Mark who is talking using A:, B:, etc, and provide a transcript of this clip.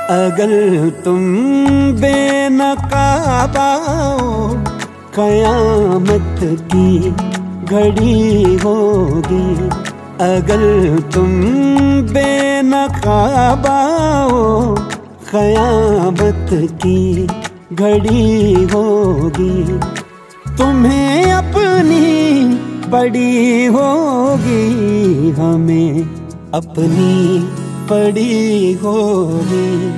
A: अगर तुम बेनकाब आओ, कयामत की घड़ी होगी। अगर तुम बेनकाब आओ, कयामत की घड़ी होगी। तुम्हें अपनी बड़ी होगी, हमें अपनी पड़ी होगी।